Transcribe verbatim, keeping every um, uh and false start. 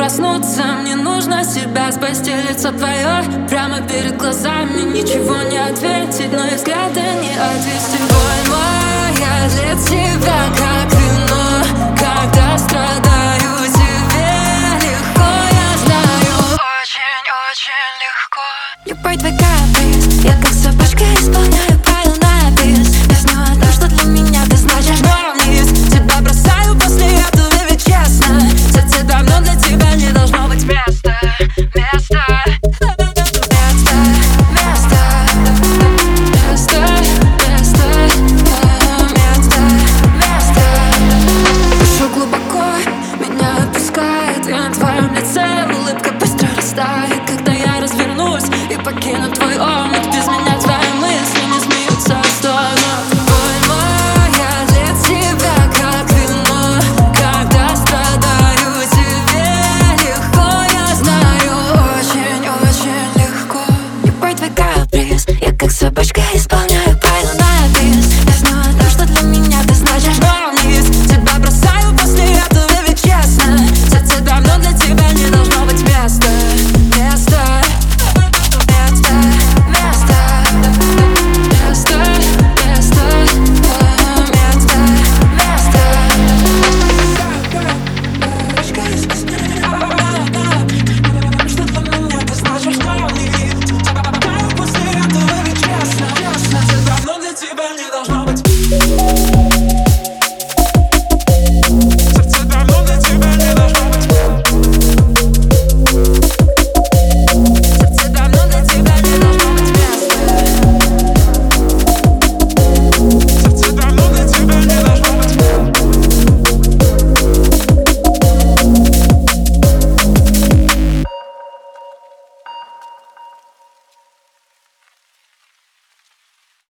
проснуться. Мне нужно себя спасти, лицо твое прямо перед глазами. Ничего не ответить, но и взгляда не отвести. Боль моя для тебя как вино, когда страдаю.